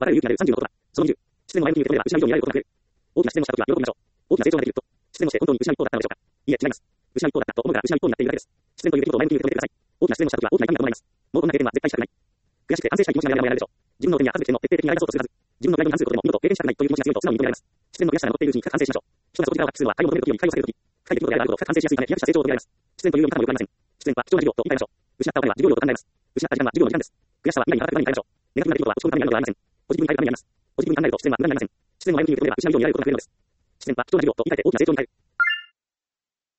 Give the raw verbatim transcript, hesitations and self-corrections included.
わかる勇気が出るさんじゅうのことだ。そのにじゅう、失恋の前向きに受け止めれば失うようになることが増える。大きな失恋をしたときは喜びましょう。大きな成長ができると、失恋をして本当に失う一方だったのでしょうか。いえ、違います。失う一方だったと思うから失う一方になっているだけです。失恋という出来事を前向きに受け止めてください。大きな失恋をしたときは大きな痛みが伴います。もうこんな経験は絶対したくない。悔しくて反省したい気持ちがやられるでしょう。自分の点や恥ずべても徹底的に洗い出そうとするはず。自分のプライドに関することでも二度と経験したくないという気持ちが強いと素直に認められます。失恋の悔しさが残っているうちに深く反省しましょう。人がその力を発揮するのは、快を求めるときより快をさせるとき。深い出来事であるほど深く反省しやすいため、飛躍した成長を求められます。失恋というよりも方もよくありません。失恋は貴重な授業と言い換えましょう。失ったお金は授業料と考えます。失った時間は授業の時間です。悔しさは未来に働くために変えましょう。ネガティブな出来事は落ち込むためになるのではありません。ポジティブに変えるためになります。ポジティブに考えると失恋は無駄になりません。失恋の前向きに受け止めれば失うようになることが増えるのです。失恋は貴重な授業と言い換えて大きな成長に変える。